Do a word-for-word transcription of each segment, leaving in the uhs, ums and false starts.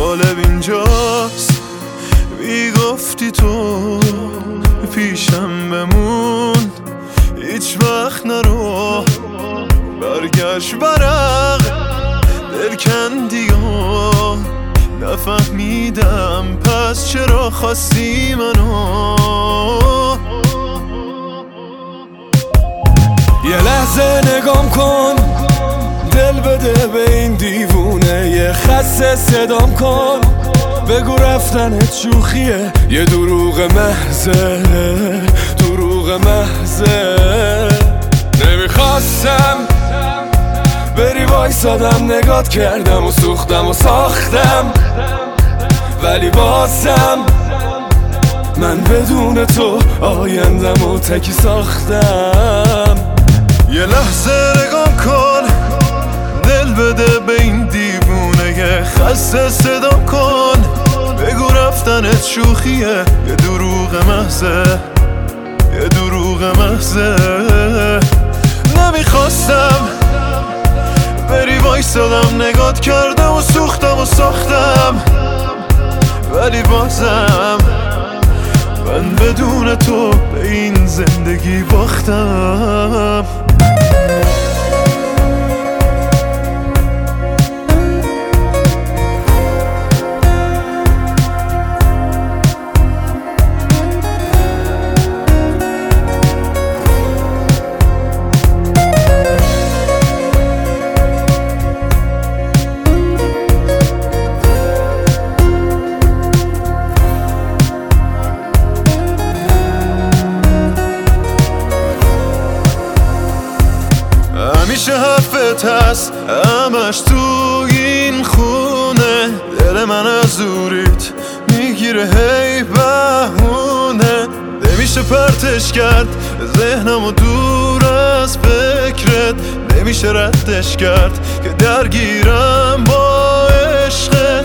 جالب اینجاست بی گفتی تو پیشم بمون، هیچ وقت نرو برگشت برق دل کندی و نفهمیدم پس چرا خواستی منو. یه لحظه نگام کن، دل بده به این دیوونه، یه خسته صدام کن، بگو رفتنت شوخیه، یه دروغ محضه دروغ محضه. نمیخواستم بری وایسادم، نگات کردم و سوختم و ساختم، ولی بازم من بدون تو آیندم و تکی ساختم. یه لحظه نگام کن، دل بده به این دیوونه، یه خسته صدام کن، بگو رفتنت شوخیه، یه دروغ محضه یه دروغ محضه. نمیخواستم بری وایسادم، نگات کردم و سوختم و ساختم، ولی بازم من بدون تو به این زندگی باختم. همیشه حرفت هست همش تو این خونه، دل من از دوریت میگیره هی بهونه، نمیشه پرتش کرد ذهنمو دور از فکرت، نمیشه ردش کرد که درگیرم با عشقت.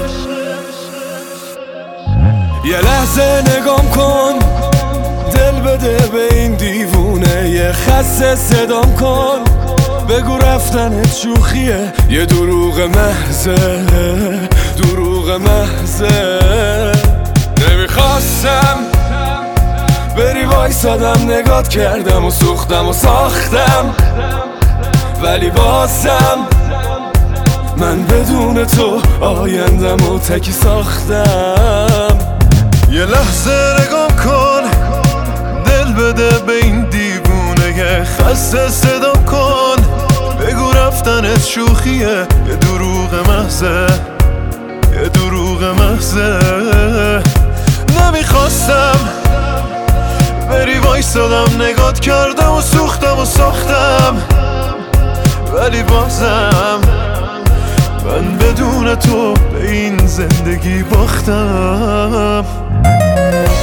یه لحظه نگام کن، دل بده به این دیوونه، یه خسته صدام کن، بگو رفتنت شوخیه، یه دروغ محضه دروغ محضه. نمیخواستم بری وایسادم، نگات کردم و سوختم و ساختم، ولی بازم من بدون تو آیندم و تکی ساختم. یه لحظه نگام کن، دل بده به این دیوونه، یه خسته صدام کن، بگو رفتنت شوخیه، یه دروغ محضه یه دروغ محضه. نمیخواستم بری وایسادم، نگات کردم و سوختم و ساختم، ولی بازم من بدون تو به این زندگی باختم.